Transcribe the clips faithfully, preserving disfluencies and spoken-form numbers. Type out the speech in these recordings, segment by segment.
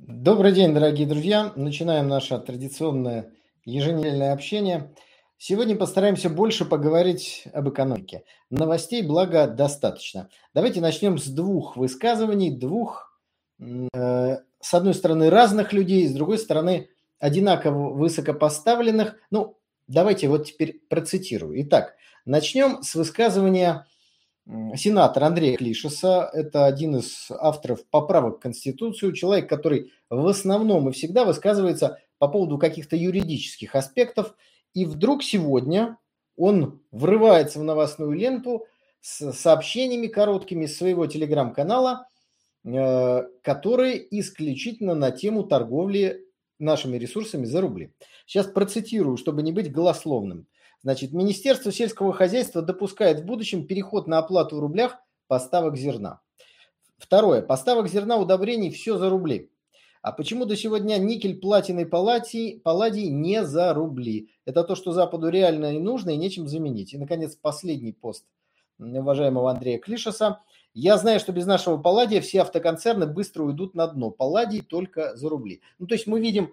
Добрый день, дорогие друзья. Начинаем наше традиционное еженедельное общение. Сегодня постараемся больше поговорить об экономике. Новостей, благо, достаточно. Давайте начнем с двух высказываний, двух, э, с одной стороны, разных людей, с другой стороны, одинаково высокопоставленных. Ну, давайте вот теперь процитирую. Итак, начнем с высказывания сенатор Андрея Клишеса. Это один из авторов поправок в Конституцию, человек, который в основном и всегда высказывается по поводу каких-то юридических аспектов. И вдруг сегодня он врывается в новостную ленту с сообщениями короткими из своего телеграм-канала, э, которые исключительно на тему торговли нашими ресурсами за рубли. Сейчас процитирую, чтобы не быть голословным. Значит, Министерство сельского хозяйства допускает в будущем переход на оплату в рублях поставок зерна. Второе. Поставок зерна, удобрений, все за рубли. А почему до сегодня никель, платина и палладий, палладий не за рубли? Это то, что Западу реально и нужно, и нечем заменить. И, наконец, последний пост уважаемого Андрея Клишеса. Я знаю, что без нашего палладия все автоконцерны быстро уйдут на дно. Палладий только за рубли. Ну, то есть мы видим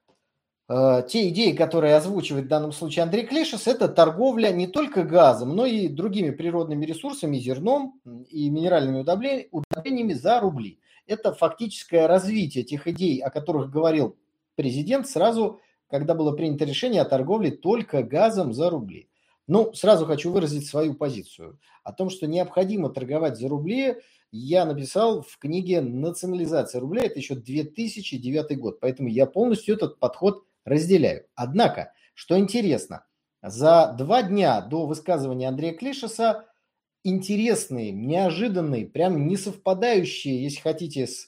э, те идеи, которые озвучивает в данном случае Андрей Клишес, это торговля не только газом, но и другими природными ресурсами, зерном и минеральными удобрениями за рубли. Это фактическое развитие тех идей, о которых говорил президент сразу, когда было принято решение о торговле только газом за рубли. Ну, сразу хочу выразить свою позицию. О том, что необходимо торговать за рубли, я написал в книге «Национализация рубля». Это еще две тысячи девятый год. Поэтому я полностью этот подход разделяю. Однако, что интересно, за два дня до высказывания Андрея Клишеса интересные, неожиданные, прям не совпадающие, если хотите, с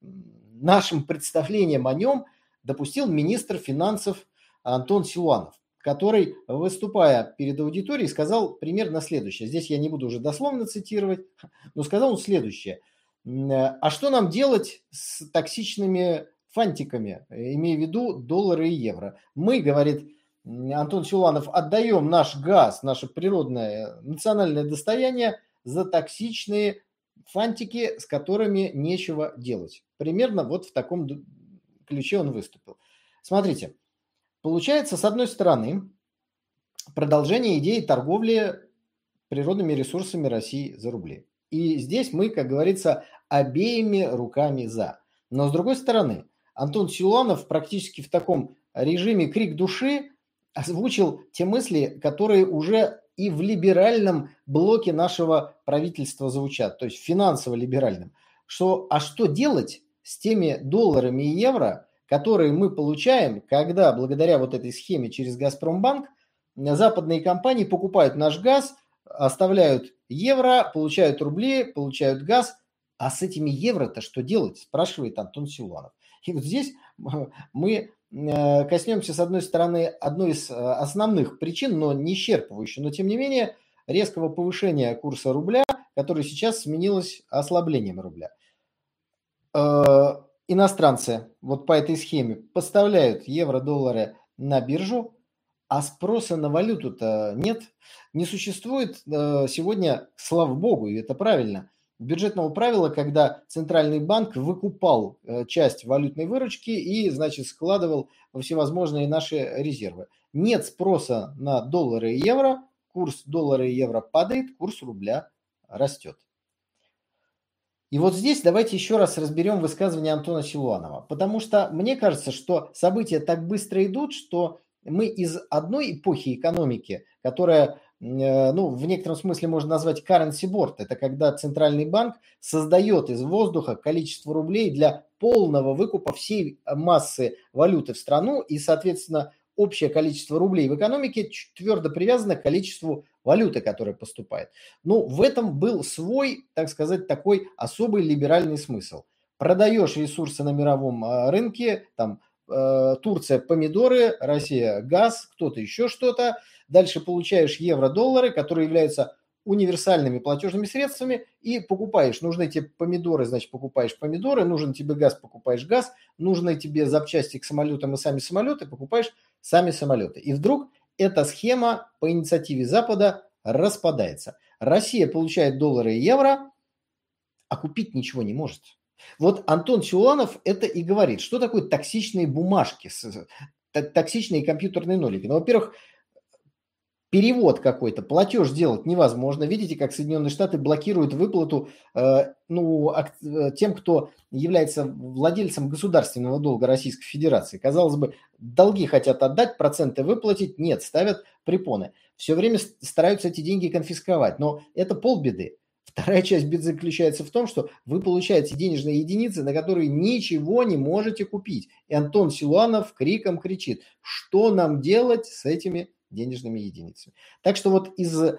нашим представлением о нем, допустил министр финансов Антон Силуанов, который, выступая перед аудиторией, сказал примерно следующее. Здесь я не буду уже дословно цитировать, но сказал он следующее. А что нам делать с токсичными фантиками, имея в виду доллары и евро? Мы, говорит Антон Силуанов, отдаем наш газ, наше природное национальное достояние за токсичные фантики, с которыми нечего делать. Примерно вот в таком ключе он выступил. Смотрите, получается, с одной стороны, продолжение идеи торговли природными ресурсами России за рубли. И здесь мы, как говорится, обеими руками за. Но с другой стороны, Антон Силуанов практически в таком режиме крик души озвучил те мысли, которые уже и в либеральном блоке нашего правительства звучат, то есть финансово-либеральном. Что, а что делать с теми долларами и евро, которые мы получаем, когда благодаря вот этой схеме через Газпромбанк западные компании покупают наш газ, оставляют евро, получают рубли, получают газ. А с этими евро-то что делать, спрашивает Антон Силуанов. И вот здесь мы коснемся, с одной стороны, одной из основных причин, но не исчерпывающей, но тем не менее резкого повышения курса рубля, который сейчас сменилось ослаблением рубля. Иностранцы вот по этой схеме поставляют евро-доллары на биржу, а спроса на валюту-то нет. Не существует сегодня, слава богу, и это правильно, бюджетного правила, когда Центральный банк выкупал часть валютной выручки и, значит, складывал во всевозможные наши резервы. Нет спроса на доллары и евро, курс доллара и евро падает, курс рубля растет. И вот здесь давайте еще раз разберем высказывание Антона Силуанова, потому что мне кажется, что события так быстро идут, что мы из одной эпохи экономики, которая, ну, в некотором смысле можно назвать currency board, это когда Центральный банк создает из воздуха количество рублей для полного выкупа всей массы валюты в страну, и, соответственно, общее количество рублей в экономике твердо привязано к количеству валюты, которая поступает. Ну, в этом был свой, так сказать, такой особый либеральный смысл. Продаешь ресурсы на мировом рынке, там, Турция помидоры, Россия газ, кто-то еще что-то. Дальше получаешь евро-доллары, которые являются универсальными платежными средствами, и покупаешь. Нужны тебе помидоры, значит, покупаешь помидоры, нужен тебе газ, покупаешь газ, нужны тебе запчасти к самолетам и сами самолеты, покупаешь сами самолеты. И вдруг эта схема по инициативе Запада распадается. Россия получает доллары и евро, а купить ничего не может. Вот Антон Силуанов это и говорит. Что такое токсичные бумажки, с т токсичные компьютерные нолики? Ну, во-первых, перевод какой-то, платеж сделать невозможно. Видите, как Соединенные Штаты блокируют выплату э, ну, ак- э, тем, кто является владельцем государственного долга Российской Федерации. Казалось бы, долги хотят отдать, проценты выплатить, нет, ставят препоны. Все время с- стараются эти деньги конфисковать, но это полбеды. Вторая часть беды заключается в том, что вы получаете денежные единицы, на которые ничего не можете купить. И Антон Силуанов криком кричит, что нам делать с этими денежными единицами. Так что вот из м,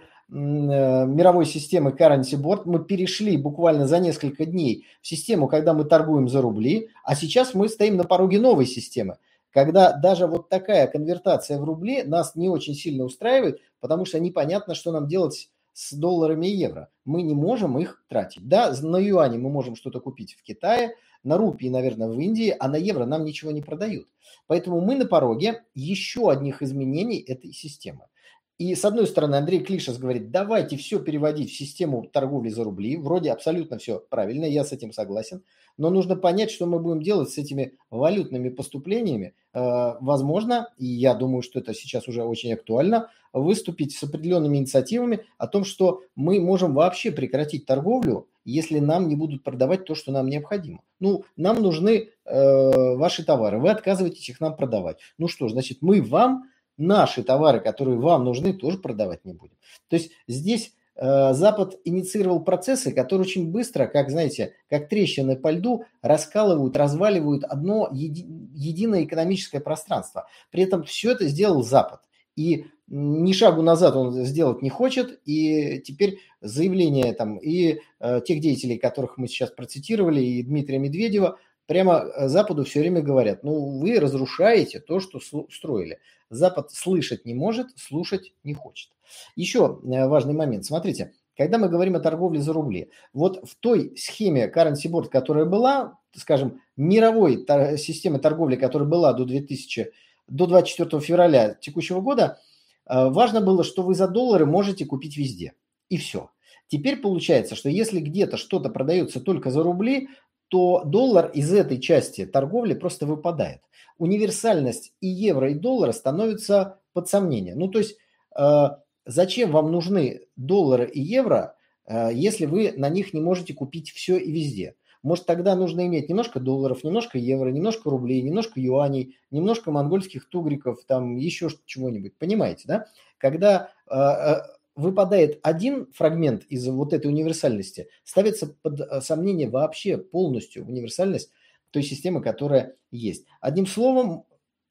э, мировой системы Currency Board мы перешли буквально за несколько дней в систему, когда мы торгуем за рубли, а сейчас мы стоим на пороге новой системы, когда даже вот такая конвертация в рубли нас не очень сильно устраивает, потому что непонятно, что нам делать с долларами и евро. Мы не можем их тратить. Да, на юане мы можем что-то купить в Китае, на рупии, наверное, в Индии, а на евро нам ничего не продают. Поэтому мы на пороге еще одних изменений этой системы. И с одной стороны, Андрей Клишес говорит, давайте все переводить в систему торговли за рубли. Вроде абсолютно все правильно, я с этим согласен. Но нужно понять, что мы будем делать с этими валютными поступлениями. Э, Возможно, и я думаю, что это сейчас уже очень актуально, выступить с определенными инициативами о том, что мы можем вообще прекратить торговлю, если нам не будут продавать то, что нам необходимо. Ну, нам нужны э, ваши товары, вы отказываетесь их нам продавать. Ну что ж, значит, мы вам наши товары, которые вам нужны, тоже продавать не будем. То есть здесь э, Запад инициировал процессы, которые очень быстро, как, знаете, как трещины по льду, раскалывают, разваливают одно еди, единое экономическое пространство. При этом все это сделал Запад. И ни шагу назад он сделать не хочет, и теперь заявление там и э, тех деятелей, которых мы сейчас процитировали, и Дмитрия Медведева, прямо Западу все время говорят, ну вы разрушаете то, что строили. Запад слышать не может, слушать не хочет. Еще э, важный момент. Смотрите, когда мы говорим о торговле за рубли, вот в той схеме Currency Board, которая была, скажем, мировой тор- системы торговли, которая была до две тысячи до двадцать четвёртого февраля текущего года, важно было, что вы за доллары можете купить везде. И все. Теперь получается, что если где-то что-то продается только за рубли, то доллар из этой части торговли просто выпадает. Универсальность и евро, и доллара становится под сомнение. Ну, то есть, э, зачем вам нужны доллары и евро, э, если вы на них не можете купить все и везде? Может, тогда нужно иметь немножко долларов, немножко евро, немножко рублей, немножко юаней, немножко монгольских тугриков, там еще чего-нибудь. Понимаете, да? Когда э, э, выпадает один фрагмент из вот этой универсальности, ставится под сомнение вообще полностью универсальность той системы, которая есть. Одним словом,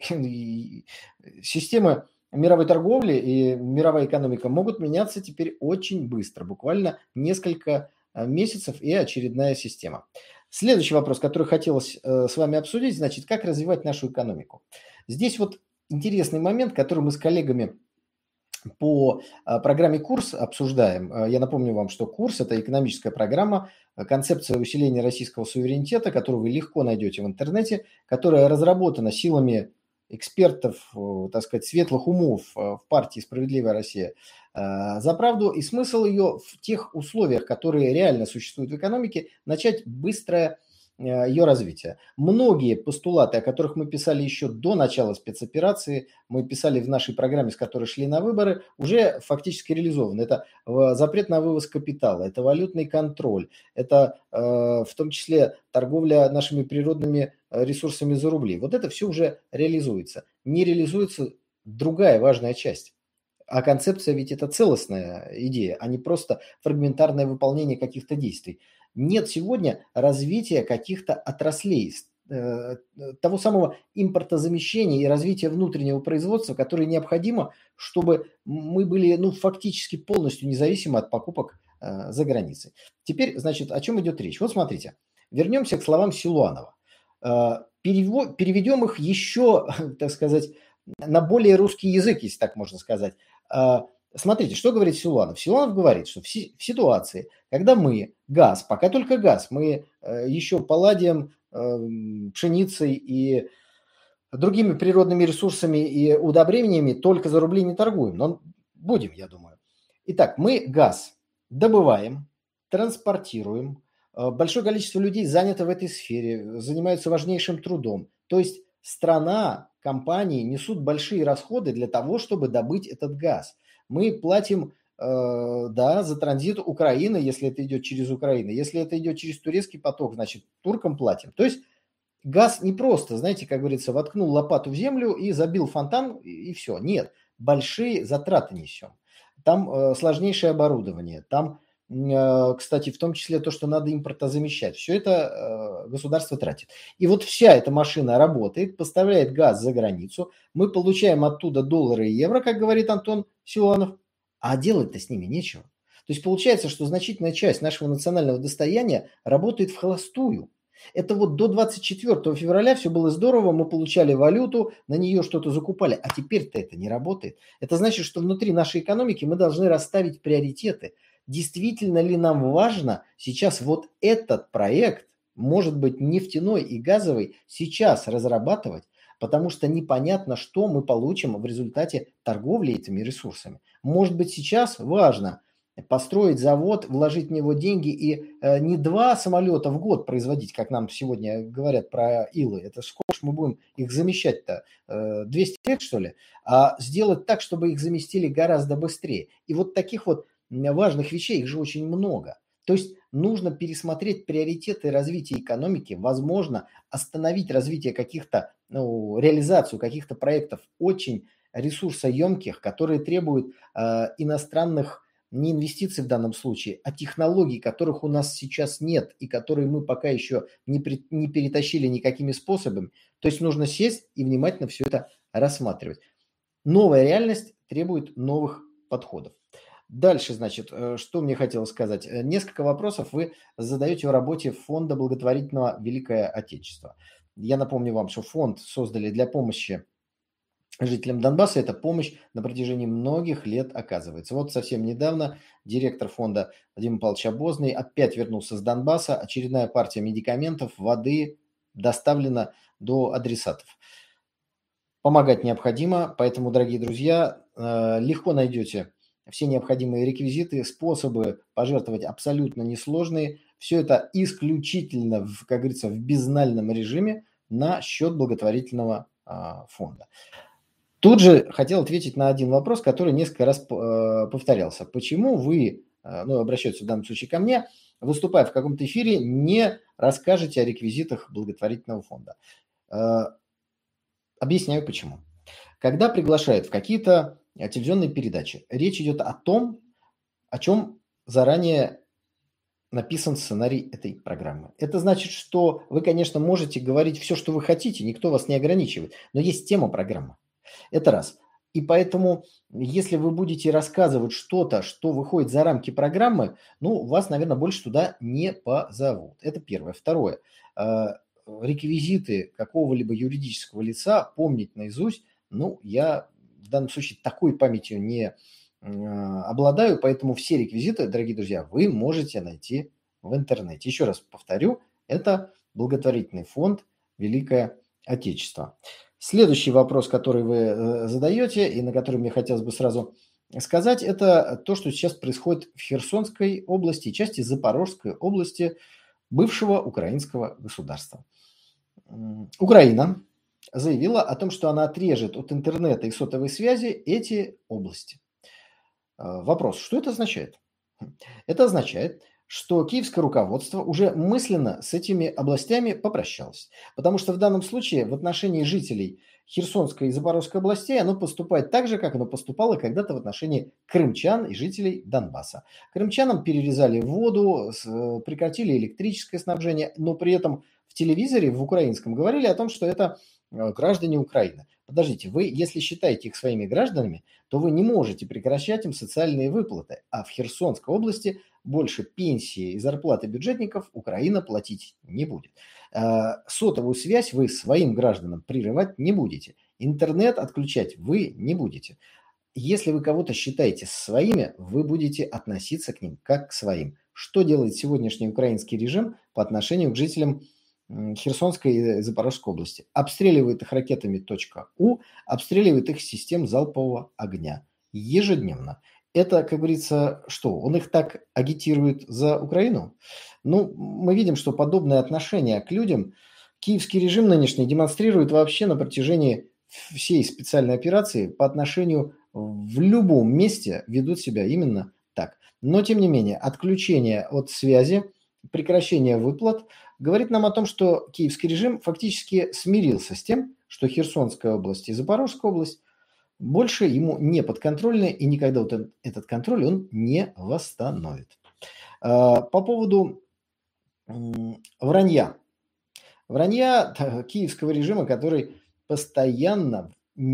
системы мировой торговли и мировая экономика могут меняться теперь очень быстро, буквально несколько месяцев и очередная система. Следующий вопрос, который хотелось э, с вами обсудить, значит, как развивать нашу экономику. Здесь вот интересный момент, который мы с коллегами по э, программе «Курс» обсуждаем. Э, Я напомню вам, что «Курс» – это экономическая программа, э, концепция усиления российского суверенитета, которую вы легко найдете в интернете, которая разработана силами экспертов, э, так сказать, светлых умов э, в партии «Справедливая Россия» э, за правду. И смысл ее в тех условиях, которые реально существуют в экономике, начать быстрое э, ее развитие. Многие постулаты, о которых мы писали еще до начала спецоперации, мы писали в нашей программе, с которой шли на выборы, уже фактически реализованы. Это э, запрет на вывоз капитала, это валютный контроль, это э, в том числе торговля нашими природными ресурсами за рубли. Вот это все уже реализуется. Не реализуется другая важная часть. А концепция ведь это целостная идея, а не просто фрагментарное выполнение каких-то действий. Нет сегодня развития каких-то отраслей, э, того самого импортозамещения и развития внутреннего производства, которое необходимо, чтобы мы были ну, фактически полностью независимы от покупок э, за границей. Теперь, значит, о чем идет речь? Вот смотрите, вернемся к словам Силуанова. Э, перево- переведем их еще, так сказать, на более русский язык, если так можно сказать. Э, Смотрите, что говорит Силуанов. Силуанов говорит, что в, си- в ситуации, когда мы газ, пока только газ, мы э, еще палладием, э, пшеницей и другими природными ресурсами и удобрениями только за рубли не торгуем. Но будем, я думаю. Итак, мы газ добываем, транспортируем, э, большое количество людей занято в этой сфере, занимаются важнейшим трудом. То есть страна, компании несут большие расходы для того, чтобы добыть этот газ. Мы платим, э, да, за транзит Украины, если это идет через Украину. Если это идет через турецкий поток, значит, туркам платим. То есть газ не просто, знаете, как говорится, воткнул лопату в землю и забил фонтан, и, и все. Нет, большие затраты несем. Там э, сложнейшее оборудование, там, э, кстати, в том числе то, что надо импортозамещать. Все это э, государство тратит. И вот вся эта машина работает, поставляет газ за границу, мы получаем оттуда доллары и евро, как говорит Антон Силуанов, а делать-то с ними нечего. То есть получается, что значительная часть нашего национального достояния работает в холостую. Это вот до двадцать четвёртого февраля все было здорово, мы получали валюту, на нее что-то закупали, а теперь-то это не работает. Это значит, что внутри нашей экономики мы должны расставить приоритеты. Действительно ли нам важно сейчас вот этот проект, может быть, нефтяной и газовый, сейчас разрабатывать, потому что непонятно, что мы получим в результате торговли этими ресурсами. Может быть, сейчас важно построить завод, вложить в него деньги и э, не два самолета в год производить, как нам сегодня говорят про Илы. Это сколько ж мы будем их замещать-то? Э, двести лет, что ли? А сделать так, чтобы их заместили гораздо быстрее. И вот таких вот важных вещей, их же очень много. То есть нужно пересмотреть приоритеты развития экономики, возможно, остановить развитие каких-то, ну, реализацию каких-то проектов очень ресурсоемких, которые требуют э, иностранных не инвестиций в данном случае, а технологий, которых у нас сейчас нет и которые мы пока еще не, при, не перетащили никакими способами. То есть нужно сесть и внимательно все это рассматривать. Новая реальность требует новых подходов. Дальше, значит, что мне хотелось сказать. Несколько вопросов вы задаете о работе фонда благотворительного «Великое Отечество». Я напомню вам, что фонд создали для помощи жителям Донбасса. Эта помощь на протяжении многих лет оказывается. Вот совсем недавно директор фонда Вадим Павлович Обозный опять вернулся с Донбасса. Очередная партия медикаментов, воды доставлена до адресатов. Помогать необходимо, поэтому, дорогие друзья, легко найдете все необходимые реквизиты, способы пожертвовать абсолютно несложные. Все это исключительно, как говорится, в безнальном режиме на счет благотворительного фонда. Тут же хотел ответить на один вопрос, который несколько раз повторялся. Почему вы, ну, обращаются в данном случае ко мне, выступая в каком-то эфире, не расскажете о реквизитах благотворительного фонда? Объясняю почему. Когда приглашают в какие-то телевизионные передачи, речь идет о том, о чем заранее написан сценарий этой программы. Это значит, что вы, конечно, можете говорить все, что вы хотите, никто вас не ограничивает, но есть тема программы. Это раз. И поэтому, если вы будете рассказывать что-то, что выходит за рамки программы, ну, вас, наверное, больше туда не позовут. Это первое. Второе. Реквизиты какого-либо юридического лица помнить наизусть, ну, я в данном случае такой памятью не обладаю, поэтому все реквизиты, дорогие друзья, вы можете найти в интернете. Еще раз повторю, это благотворительный фонд «Великое Отечество». Следующий вопрос, который вы задаете и на который мне хотелось бы сразу сказать, это то, что сейчас происходит в Херсонской области и части Запорожской области бывшего украинского государства. Украина заявила о том, что она отрежет от интернета и сотовой связи эти области. Вопрос, что это означает? Это означает, что киевское руководство уже мысленно с этими областями попрощалось. Потому что в данном случае в отношении жителей Херсонской и Запорожской областей оно поступает так же, как оно поступало когда-то в отношении крымчан и жителей Донбасса. Крымчанам перерезали воду, прекратили электрическое снабжение, но при этом в телевизоре, в украинском, говорили о том, что это граждане Украины. Подождите, вы, если считаете их своими гражданами, то вы не можете прекращать им социальные выплаты. А в Херсонской области больше пенсии и зарплаты бюджетников Украина платить не будет. Сотовую связь вы своим гражданам прерывать не будете. Интернет отключать вы не будете. Если вы кого-то считаете своими, вы будете относиться к ним как к своим. Что делает сегодняшний украинский режим по отношению к жителям Херсонской и Запорожской области? Обстреливает их ракетами .У, обстреливает их систем залпового огня ежедневно. Это, как говорится, что? Он их так агитирует за Украину? Ну, мы видим, что подобное отношение к людям киевский режим нынешний демонстрирует вообще на протяжении всей специальной операции по отношению в любом месте ведут себя именно так. Но, тем не менее, отключение от связи, прекращение выплат говорит нам о том, что киевский режим фактически смирился с тем, что Херсонская область и Запорожская область больше ему не подконтрольны, и никогда вот этот, этот контроль он не восстановит. А, По поводу м, вранья. Вранья та, киевского режима, который постоянно,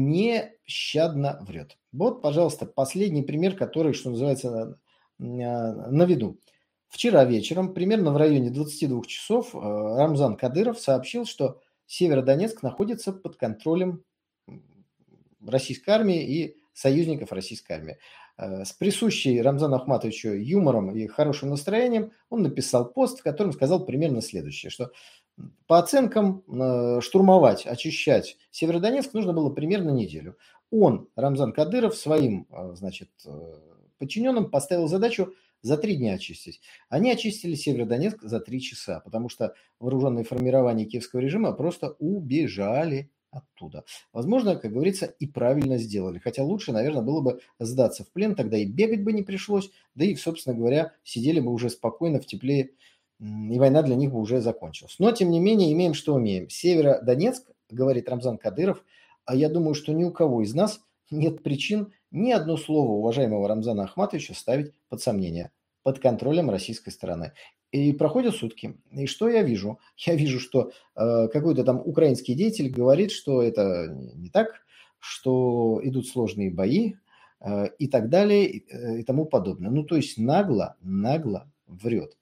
нещадно врет. Вот, пожалуйста, последний пример, который, что называется, на, на виду. Вчера вечером, примерно в районе двадцати двух часов, э, Рамзан Кадыров сообщил, что Северодонецк находится под контролем м, российской армии и союзников российской армии. Э, С присущей Рамзану Ахматовичу юмором и хорошим настроением он написал пост, в котором сказал примерно следующее, что по оценкам э, штурмовать, очищать Северодонецк нужно было примерно неделю. Он, Рамзан Кадыров, своим э, значит, э, подчиненным поставил задачу за три дня очистить. Они очистили Северодонецк за три часа, потому что вооруженные формирования киевского режима просто убежали оттуда. Возможно, как говорится, и правильно сделали. Хотя лучше, наверное, было бы сдаться в плен, тогда и бегать бы не пришлось, да и, собственно говоря, сидели бы уже спокойно в тепле, и война для них бы уже закончилась. Но, тем не менее, имеем, что умеем. Северодонецк, говорит Рамзан Кадыров, а я думаю, что ни у кого из нас нет причин ни одно слово уважаемого Рамзана Ахматовича ставить под сомнение, под контролем российской стороны. И проходят сутки. И что я вижу? Я вижу, что э, какой-то там украинский деятель говорит, что это не так, что идут сложные бои э, и так далее и, э, и тому подобное. Ну, то есть нагло, нагло врет.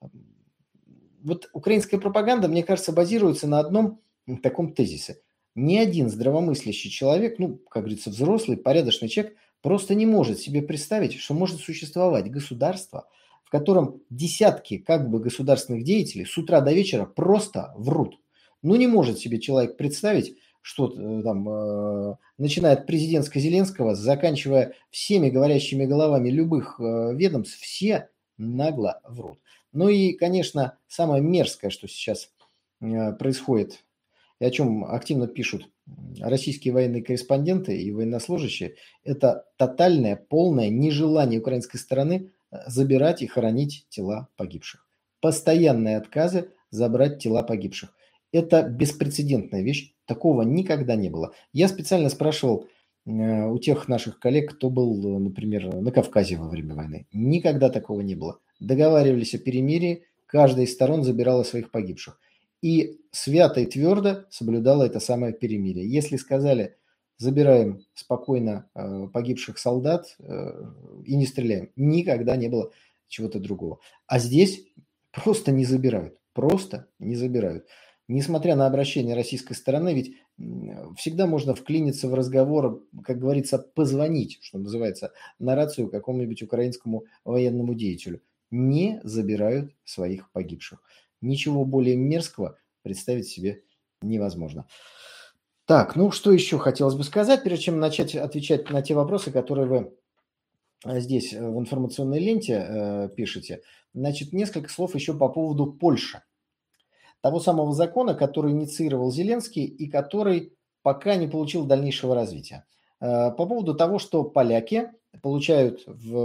Вот украинская пропаганда, мне кажется, базируется на одном таком тезисе. Ни один здравомыслящий человек, ну, как говорится, взрослый, порядочный человек, просто не может себе представить, что может существовать государство, в котором десятки как бы государственных деятелей с утра до вечера просто врут. Ну, не может себе человек представить, что э, там, э, начиная от президентска Зеленского, заканчивая всеми говорящими головами любых э, ведомств, все нагло врут. Ну и, конечно, самое мерзкое, что сейчас э, происходит, и о чем активно пишут российские военные корреспонденты и военнослужащие, это тотальное, полное нежелание украинской стороны э, забирать и хоронить тела погибших. Постоянные отказы забрать тела погибших. Это беспрецедентная вещь, такого никогда не было. Я специально спрашивал э, у тех наших коллег, кто был, например, на Кавказе во время войны. Никогда такого не было. Договаривались о перемирии, каждая из сторон забирала своих погибших. И свято и твердо соблюдала это самое перемирие. Если сказали, забираем спокойно э, погибших солдат э, и не стреляем, никогда не было чего-то другого. А здесь просто не забирают, просто не забирают. Несмотря на обращение российской стороны, ведь всегда можно вклиниться в разговор, как говорится, позвонить, что называется, на рацию какому-нибудь украинскому военному деятелю. Не забирают своих погибших. Ничего более мерзкого представить себе невозможно. Так, ну что еще хотелось бы сказать, прежде чем начать отвечать на те вопросы, которые вы здесь в информационной ленте э, пишете. Значит, несколько слов еще по поводу Польши. Того самого закона, который инициировал Зеленский и который пока не получил дальнейшего развития. По поводу того, что поляки получают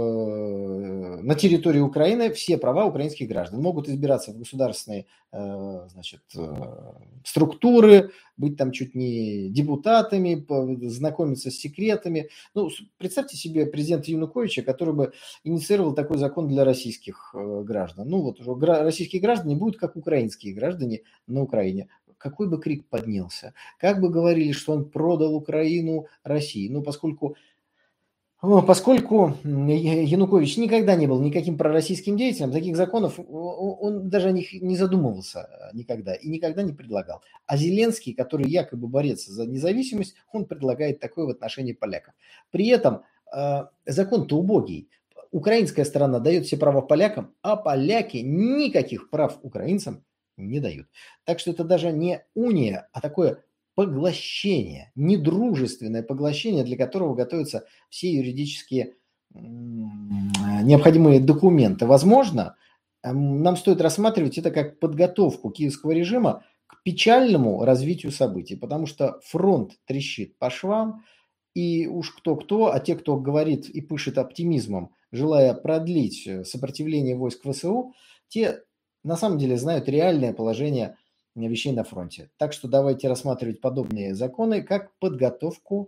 в, на территории Украины все права украинских граждан. Могут избираться в государственные значит, структуры, быть там чуть не депутатами, знакомиться с секретами. Ну, представьте себе президента Януковича, который бы инициировал такой закон для российских граждан. Ну вот российские граждане будут как украинские граждане на Украине. Какой бы крик поднялся, как бы говорили, что он продал Украину России. Ну, поскольку, поскольку Янукович никогда не был никаким пророссийским деятелем, таких законов он даже о них не задумывался никогда и никогда не предлагал. А Зеленский, который якобы борец за независимость, он предлагает такое в отношении поляков. При этом э, закон-то убогий. Украинская сторона дает все права полякам, а поляки никаких прав украинцам не дают. Так что это даже не уния, а такое поглощение, недружественное поглощение, для которого готовятся все юридические необходимые документы, возможно, нам стоит рассматривать это как подготовку киевского режима к печальному развитию событий, потому что фронт трещит по швам, и уж кто-кто, а те, кто говорит и пышет оптимизмом, желая продлить сопротивление войск ВСУ, те на самом деле знают реальное положение вещей на фронте. Так что давайте рассматривать подобные законы как подготовку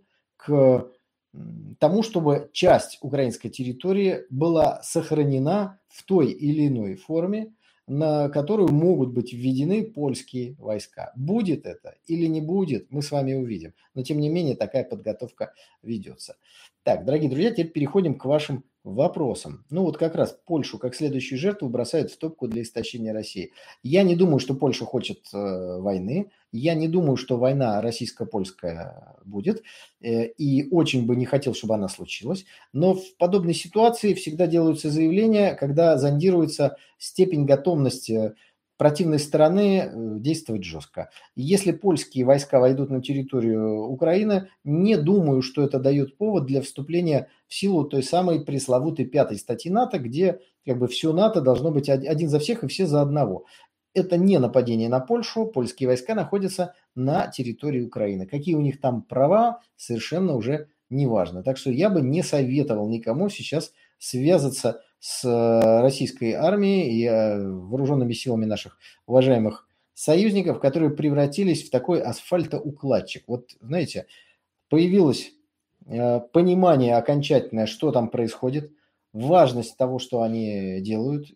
к тому, чтобы часть украинской территории была сохранена в той или иной форме, на которую могут быть введены польские войска. Будет это или не будет, мы с вами увидим. Но, тем не менее, такая подготовка ведется. Так, дорогие друзья, теперь переходим к вашим вопросам. Ну вот как раз Польшу как следующую жертву бросают в топку для истощения России. Я не думаю, что Польша хочет э, войны. Я не думаю, что война российско-польская будет. Э, и очень бы не хотел, чтобы она случилась. Но в подобной ситуации всегда делаются заявления, когда зондируется степень готовности противной стороны действовать жестко. Если польские войска войдут на территорию Украины, не думаю, что это дает повод для вступления в силу той самой пресловутой пятой статьи НАТО, где как бы все НАТО должно быть один за всех и все за одного. Это не нападение на Польшу, польские войска находятся на территории Украины. Какие у них там права, совершенно уже не важно. Так что я бы не советовал никому сейчас связаться с российской армией и вооруженными силами наших уважаемых союзников, которые превратились в такой асфальтоукладчик. Вот, знаете, появилось понимание окончательное, что там происходит, важность того, что они делают,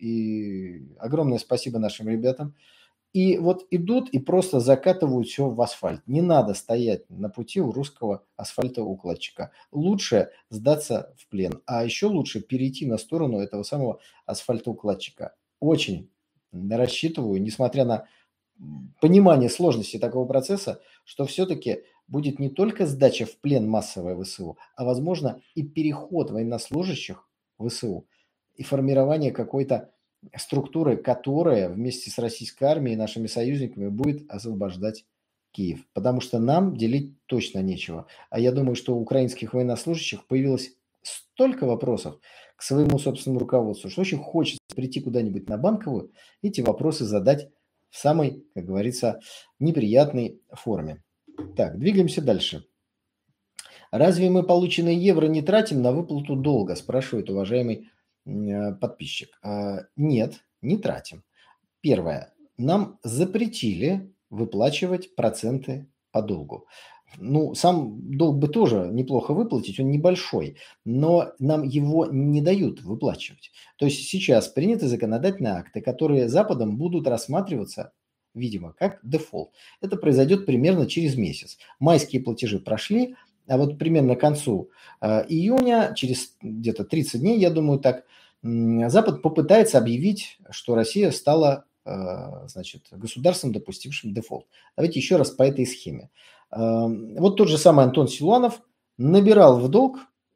и огромное спасибо нашим ребятам. И вот идут и просто закатывают все в асфальт. Не надо стоять на пути у русского асфальтоукладчика. Лучше сдаться в плен, а еще лучше перейти на сторону этого самого асфальтоукладчика. Очень рассчитываю, несмотря на понимание сложности такого процесса, что все-таки будет не только сдача в плен массовая ВСУ, а, возможно, и переход военнослужащих в ВСУ и формирование какой-то структуры, которая вместе с российской армией и нашими союзниками будет освобождать Киев. Потому что нам делить точно нечего. А я думаю, что у украинских военнослужащих появилось столько вопросов к своему собственному руководству, что очень хочется прийти куда-нибудь на Банковую, эти вопросы задать в самой, как говорится, неприятной форме. Так, двигаемся дальше. Разве мы полученные евро не тратим на выплату долга, спрашивает уважаемый подписчик. Нет, не тратим. Первое. Нам запретили выплачивать проценты по долгу. Ну, сам долг бы тоже неплохо выплатить, он небольшой, но нам его не дают выплачивать. То есть сейчас приняты законодательные акты, которые Западом будут рассматриваться, видимо, как дефолт. Это произойдет примерно через месяц. Майские платежи прошли, а вот примерно к концу э, июня, через где-то тридцать дней, я думаю, так, э, Запад попытается объявить, что Россия стала э, значит, государством, допустившим дефолт. Давайте еще раз по этой схеме. Э, вот тот же самый Антон Силуанов набирал в долг,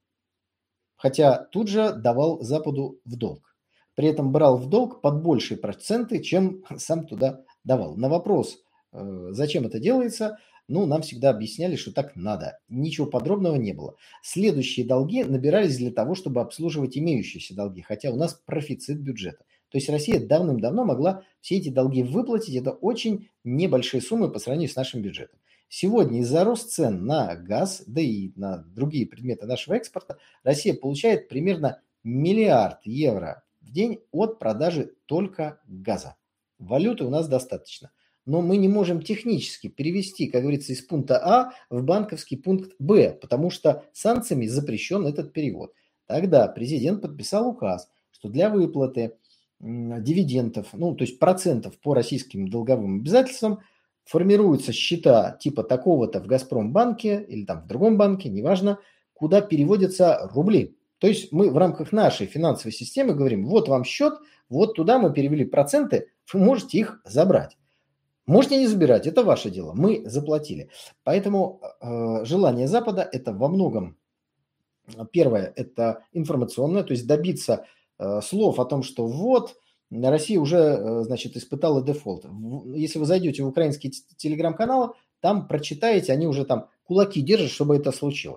хотя тут же давал Западу в долг. При этом брал в долг под большие проценты, чем сам туда давал. На вопрос, э, зачем это делается, ну, нам всегда объясняли, что так надо. Ничего подробного не было. Следующие долги набирались для того, чтобы обслуживать имеющиеся долги, хотя у нас профицит бюджета. То есть Россия давным-давно могла все эти долги выплатить. Это очень небольшие суммы по сравнению с нашим бюджетом. Сегодня из-за роста цен на газ, да и на другие предметы нашего экспорта, Россия получает примерно миллиард евро в день от продажи только газа. Валюты у нас достаточно. Но мы не можем технически перевести, как говорится, из пункта А в банковский пункт Б, потому что санкциями запрещен этот перевод. Тогда президент подписал указ, что для выплаты дивидендов, ну, то есть процентов по российским долговым обязательствам формируются счета типа такого-то в Газпромбанке или там в другом банке, неважно, куда переводятся рубли. То есть мы в рамках нашей финансовой системы говорим, вот вам счет, вот туда мы перевели проценты, вы можете их забрать. Можете не забирать, это ваше дело, мы заплатили. Поэтому э, желание Запада это во многом, первое, это информационное, то есть добиться э, слов о том, что вот Россия уже, э, значит, испытала дефолт. В, если вы зайдете в украинские телеграм-каналы, там прочитаете, они уже там кулаки держат, чтобы это случилось.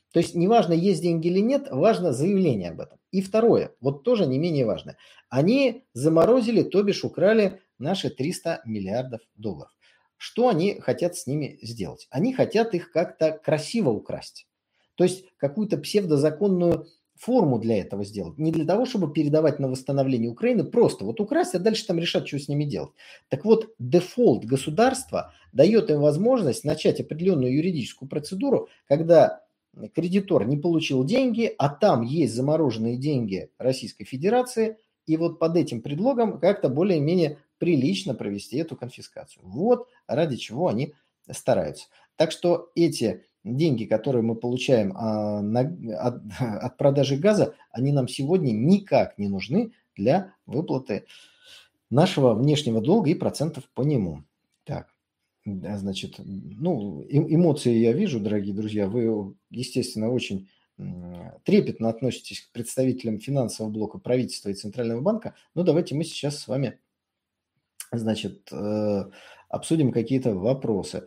То есть неважно, есть деньги или нет, важно заявление об этом. И второе, вот тоже не менее важно. Они заморозили, то бишь украли наши триста миллиардов долларов. Что они хотят с ними сделать? Они хотят их как-то красиво украсть. То есть какую-то псевдозаконную форму для этого сделать. Не для того, чтобы передавать на восстановление Украины, просто вот украсть, а дальше там решать, что с ними делать. Так вот, дефолт государства дает им возможность начать определенную юридическую процедуру, когда кредитор не получил деньги, а там есть замороженные деньги Российской Федерации, и вот под этим предлогом как-то более-менее прилично провести эту конфискацию. Вот ради чего они стараются. Так что эти деньги, которые мы получаем а, на, от, от продажи газа, они нам сегодня никак не нужны для выплаты нашего внешнего долга и процентов по нему. Так, значит, ну, эмоции я вижу, дорогие друзья. Вы, естественно, очень трепетно относитесь к представителям финансового блока правительства и Центрального банка. Но давайте мы сейчас с вами, значит, обсудим какие-то вопросы.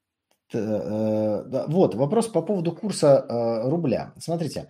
Вот, вопрос по поводу курса рубля. Смотрите,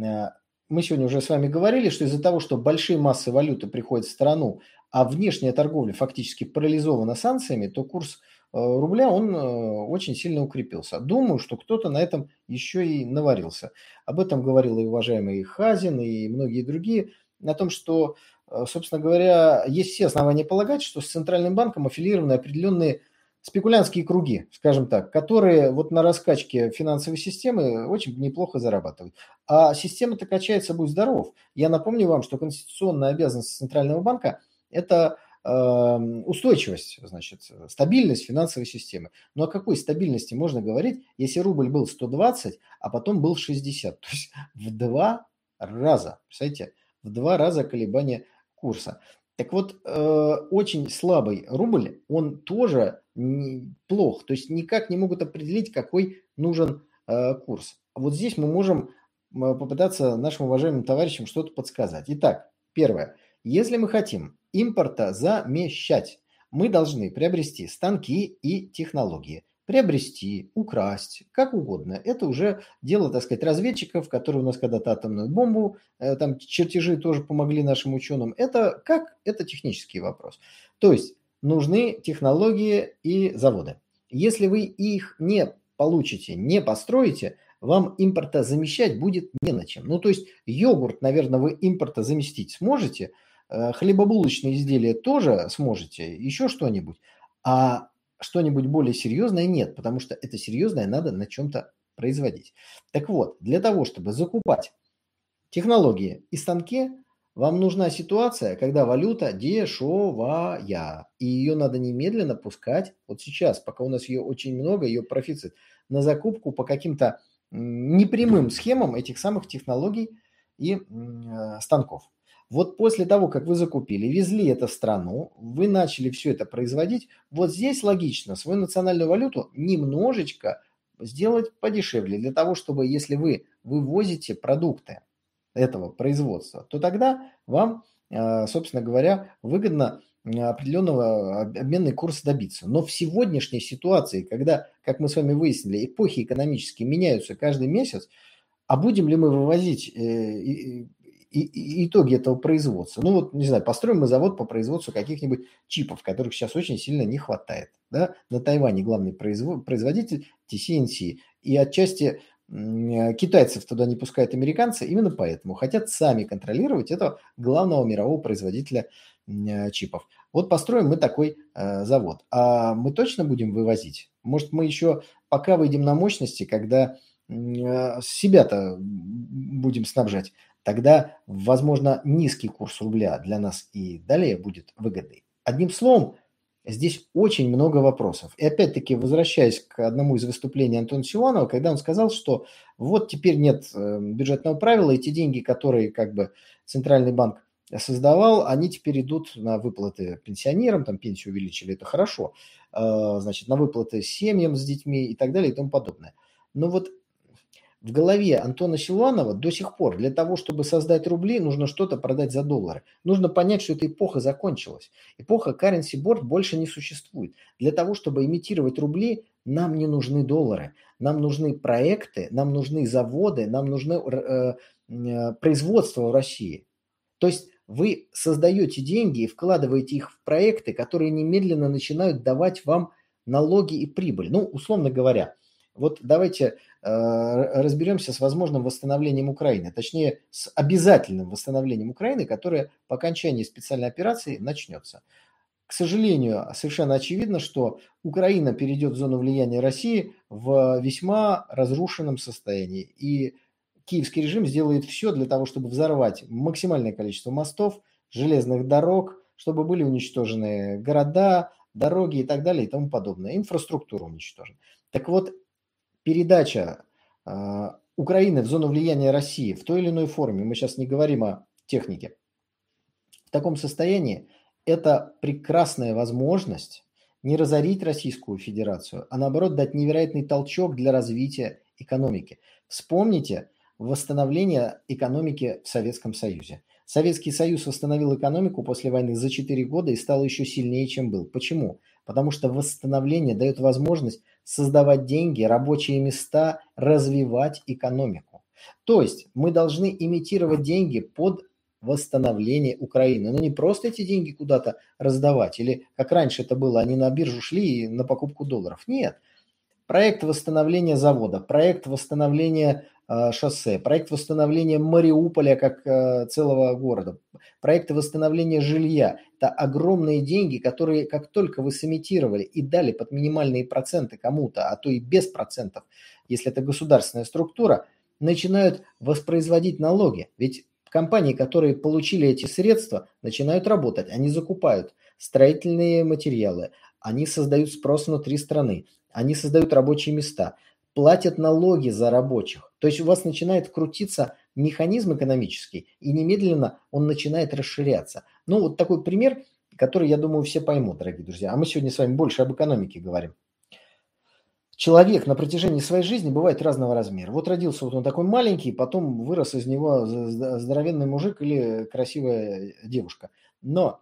мы сегодня уже с вами говорили, что из-за того, что большие массы валюты приходят в страну, а внешняя торговля фактически парализована санкциями, то курс рубля, он очень сильно укрепился. Думаю, что кто-то на этом еще и наварился. Об этом говорил и уважаемый Хазин, и многие другие, о том, что, собственно говоря, есть все основания полагать, что с Центральным банком аффилированы определенные спекулянтские круги, скажем так, которые вот на раскачке финансовой системы очень неплохо зарабатывают. А система-то качается, будь здоров. Я напомню вам, что конституционная обязанность Центрального банка – это э, устойчивость, значит, стабильность финансовой системы. Но о какой стабильности можно говорить, если рубль был сто двадцать, а потом был шестьдесят? То есть в два раза, представляете, в два раза колебания курса. Так вот, э, очень слабый рубль, он тоже не, плох. То есть никак не могут определить, какой нужен э, курс. Вот здесь мы можем э, попытаться нашим уважаемым товарищам что-то подсказать. Итак, первое. Если мы хотим импорта замещать, мы должны приобрести станки и технологии. Приобрести, украсть, как угодно. Это уже дело, так сказать, разведчиков, которые у нас когда-то атомную бомбу, э, там чертежи тоже помогли нашим ученым. Это как? Это технический вопрос. То есть нужны технологии и заводы. Если вы их не получите, не построите, вам импорта замещать будет не на чем. Ну, то есть йогурт, наверное, вы импорта заместить сможете, э, хлебобулочные изделия тоже сможете, еще что-нибудь. А что-нибудь более серьезное нет, потому что это серьезное надо на чем-то производить. Так вот, для того, чтобы закупать технологии и станки, вам нужна ситуация, когда валюта дешевая, и ее надо немедленно пускать вот сейчас, пока у нас ее очень много, ее профицит, на закупку по каким-то непрямым схемам этих самых технологий и э, станков. Вот после того, как вы закупили, везли это в страну, вы начали все это производить, вот здесь логично свою национальную валюту немножечко сделать подешевле, для того, чтобы если вы вывозите продукты этого производства, то тогда вам, собственно говоря, выгодно определенного обменный курс добиться. Но в сегодняшней ситуации, когда, как мы с вами выяснили, эпохи экономические меняются каждый месяц, а будем ли мы вывозить и итоги этого производства? Ну вот, не знаю, построим мы завод по производству каких-нибудь чипов, которых сейчас очень сильно не хватает. Да? На Тайване главный производитель ти си эн си. И отчасти китайцев туда не пускают американцы именно поэтому. Хотят сами контролировать этого главного мирового производителя чипов. Вот построим мы такой э, завод. А мы точно будем вывозить? Может, мы еще пока выйдем на мощности, когда э, себя-то будем снабжать? Тогда, возможно, низкий курс рубля для нас и далее будет выгодный. Одним словом, здесь очень много вопросов. И опять-таки, возвращаясь к одному из выступлений Антона Силуанова, когда он сказал, что вот теперь нет бюджетного правила, и те деньги, которые как бы Центральный банк создавал, они теперь идут на выплаты пенсионерам, там пенсию увеличили, это хорошо, значит, на выплаты семьям с детьми и так далее и тому подобное. Но вот в голове Антона Силуанова до сих пор для того, чтобы создать рубли, нужно что-то продать за доллары. Нужно понять, что эта эпоха закончилась. Эпоха currency board больше не существует. Для того, чтобы имитировать рубли, Нам не нужны доллары, нам нужны проекты, нам нужны заводы, нам нужны э, э, производство в России. То есть вы создаете деньги и вкладываете их в проекты, которые немедленно начинают давать вам налоги и прибыль. Ну, условно говоря, вот давайте э, разберемся с возможным восстановлением Украины, точнее, с обязательным восстановлением Украины, которое по окончании специальной операции начнется. К сожалению, совершенно очевидно, что Украина перейдет в зону влияния России в весьма разрушенном состоянии. И киевский режим сделает все для того, чтобы взорвать максимальное количество мостов, железных дорог, чтобы были уничтожены города, дороги и так далее и тому подобное. Инфраструктура уничтожена. Так вот, передача э, Украины в зону влияния России в той или иной форме, мы сейчас не говорим о технике, в таком состоянии это прекрасная возможность не разорить Российскую Федерацию, а наоборот дать невероятный толчок для развития экономики. Вспомните восстановление экономики в Советском Союзе. Советский Союз восстановил экономику после войны за четыре года и стал еще сильнее, чем был. Почему? Потому что восстановление дает возможность создавать деньги, рабочие места, развивать экономику. То есть мы должны имитировать деньги под восстановление Украины. Но не просто эти деньги куда-то раздавать, или как раньше это было, они на биржу шли на покупку долларов. Нет. Проект восстановления завода, проект восстановления э, шоссе, проект восстановления Мариуполя как э, целого города, проекты восстановления жилья. Это огромные деньги, которые как только вы сымитировали и дали под минимальные проценты кому-то, а то и без процентов, если это государственная структура, начинают воспроизводить налоги. Ведь компании, которые получили эти средства, начинают работать. Они закупают строительные материалы, они создают спрос внутри страны, они создают рабочие места, платят налоги за рабочих. То есть у вас начинает крутиться механизм экономический, и немедленно он начинает расширяться. Ну, вот такой пример, который, я думаю, все поймут, дорогие друзья. А мы сегодня с вами больше об экономике говорим. Человек на протяжении своей жизни бывает разного размера. Вот родился вот он такой маленький, потом вырос из него здоровенный мужик или красивая девушка. Но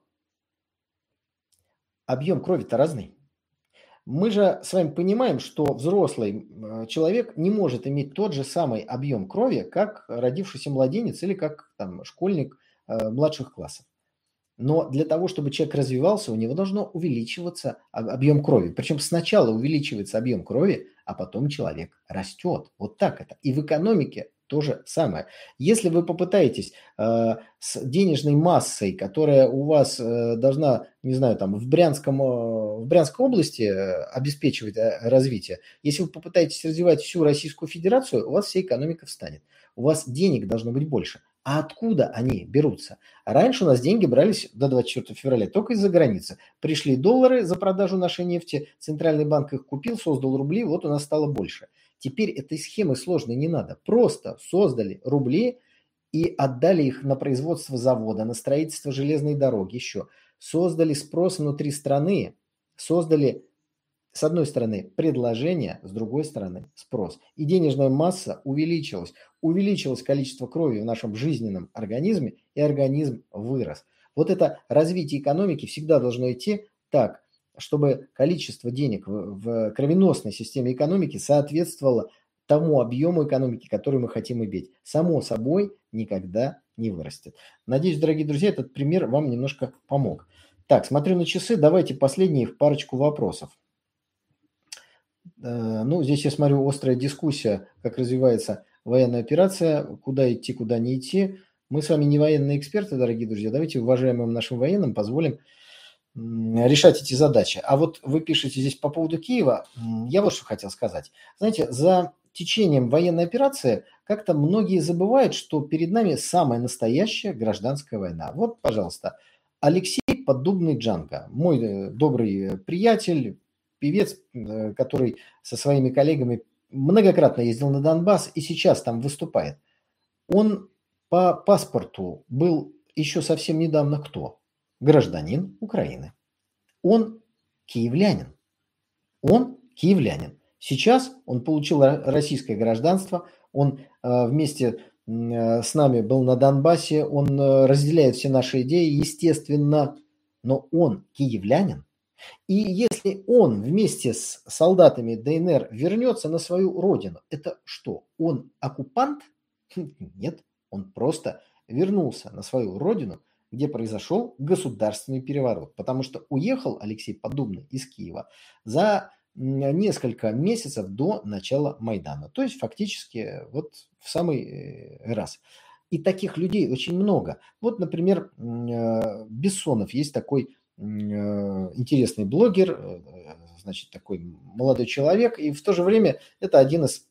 объем крови-то разный. Мы же с вами понимаем, что взрослый человек не может иметь тот же самый объем крови, как родившийся младенец или как там, школьник э, младших классов. Но для того, чтобы человек развивался, у него должно увеличиваться объем крови. Причем сначала увеличивается объем крови, а потом человек растет. Вот так это. И в экономике то же самое. Если вы попытаетесь э, с денежной массой, которая у вас э, должна, не знаю, там в, Брянском, э, в Брянской области э, обеспечивать э, развитие, если вы попытаетесь развивать всю Российскую Федерацию, у вас вся экономика встанет. У вас денег должно быть больше. А откуда они берутся? Раньше у нас деньги брались до двадцать четвёртого февраля только из-за границы. Пришли доллары за продажу нашей нефти, Центральный банк их купил, создал рубли, вот у нас стало больше. Теперь этой схемы сложной не надо. Просто создали рубли и отдали их на производство завода, на строительство железной дороги еще. Создали спрос внутри страны, создали, с одной стороны, предложение, с другой стороны, спрос. И денежная масса увеличилась. Увеличилось количество крови в нашем жизненном организме, и организм вырос. Вот это развитие экономики всегда должно идти так, чтобы количество денег в, в кровеносной системе экономики соответствовало тому объему экономики, который мы хотим иметь. Само собой никогда не вырастет. Надеюсь, дорогие друзья, этот пример вам немножко помог. Так, смотрю на часы, давайте последние парочку вопросов. Ну, здесь я смотрю острая дискуссия, как развивается военная операция, куда идти, куда не идти. Мы с вами не военные эксперты, дорогие друзья. Давайте уважаемым нашим военным позволим решать эти задачи. А вот вы пишете здесь по поводу Киева. Я вот что хотел сказать. Знаете, за течением военной операции как-то многие забывают, что перед нами самая настоящая гражданская война. Вот, пожалуйста, Алексей Поддубный Джанго, мой добрый приятель, певец, который со своими коллегами многократно ездил на Донбасс и сейчас там выступает. Он по паспорту был еще совсем недавно кто? Гражданин Украины. Он киевлянин. Он киевлянин. Сейчас он получил российское гражданство, он э, вместе э, с нами был на Донбассе, он э, разделяет все наши идеи, естественно, но он киевлянин. И если он вместе с солдатами ДНР вернется на свою родину, это что, он оккупант? Нет, он просто вернулся на свою родину, где произошел государственный переворот. Потому что уехал Алексей Поддубный из Киева за несколько месяцев до начала Майдана. То есть фактически вот в самый раз. И таких людей очень много. Вот, например, Бессонов, есть такой интересный блогер, значит, такой молодой человек, и в то же время это один из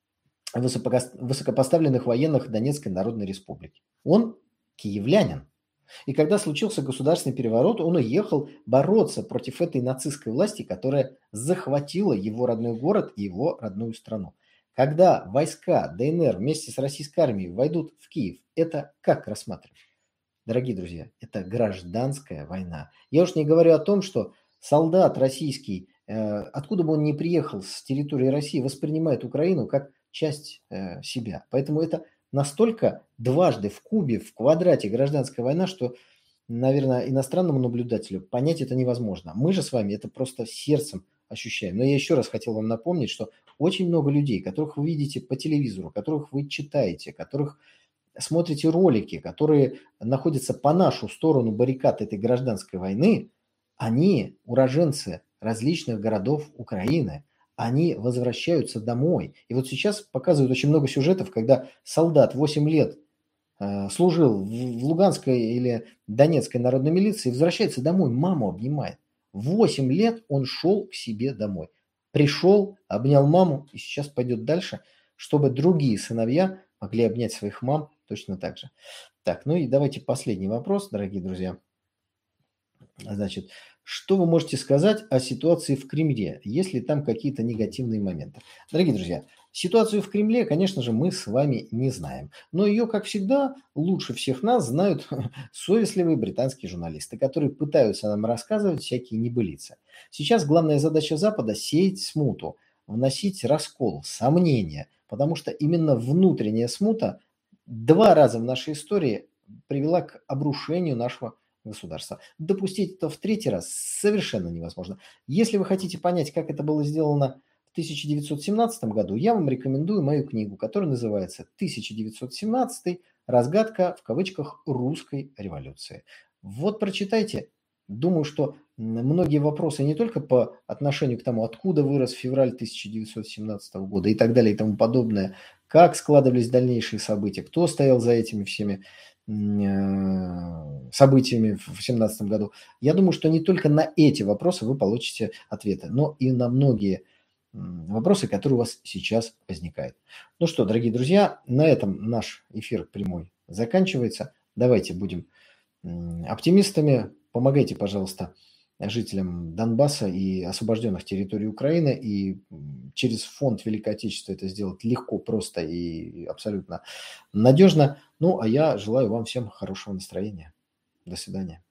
высокопоставленных военных Донецкой Народной Республики. Он киевлянин. И когда случился государственный переворот, он уехал бороться против этой нацистской власти, которая захватила его родной город и его родную страну. Когда войска ДНР вместе с российской армией войдут в Киев, это как рассматривать? Дорогие друзья, это гражданская война. Я уж не говорю о том, что солдат российский, откуда бы он ни приехал с территории России, воспринимает Украину как часть себя. Поэтому это настолько дважды в кубе, в квадрате гражданская война, что, наверное, иностранному наблюдателю понять это невозможно. Мы же с вами это просто сердцем ощущаем. Но я еще раз хотел вам напомнить, что очень много людей, которых вы видите по телевизору, которых вы читаете, которых смотрите ролики, которые находятся по нашу сторону баррикад этой гражданской войны, они уроженцы различных городов Украины. Они возвращаются домой. И вот сейчас показывают очень много сюжетов, когда солдат восемь лет э, служил в, в Луганской или Донецкой народной милиции, возвращается домой, маму обнимает. восемь лет он шел к себе домой. Пришел, обнял маму и сейчас пойдет дальше, чтобы другие сыновья могли обнять своих мам точно так же. Так, ну и давайте последний вопрос, дорогие друзья. Значит, что вы можете сказать о ситуации в Кремле, есть ли там какие-то негативные моменты? Дорогие друзья, ситуацию в Кремле, конечно же, мы с вами не знаем. Но ее, как всегда, лучше всех нас знают совестливые британские журналисты, которые пытаются нам рассказывать всякие небылицы. Сейчас главная задача Запада – сеять смуту, вносить раскол, сомнения, потому что именно внутренняя смута два раза в нашей истории привела к обрушению нашего государства. Допустить это в третий раз совершенно невозможно. Если вы хотите понять, как это было сделано в тысяча девятьсот семнадцатом году, я вам рекомендую мою книгу, которая называется «тысяча девятьсот семнадцатый. Разгадка, в кавычках, русской революции». Вот прочитайте. Думаю, что многие вопросы не только по отношению к тому, откуда вырос февраль тысяча девятьсот семнадцатого года и так далее и тому подобное, как складывались дальнейшие события, кто стоял за этими всеми событиями в семнадцатом году. Я думаю, что не только на эти вопросы вы получите ответы, но и на многие вопросы, которые у вас сейчас возникают. Ну что, дорогие друзья, на этом наш эфир прямой заканчивается. Давайте будем оптимистами. Помогайте, пожалуйста, жителям Донбасса и освобожденных территорий Украины. И через фонд Великой Отечественной это сделать легко, просто и абсолютно надежно. Ну, а я желаю вам всем хорошего настроения. До свидания.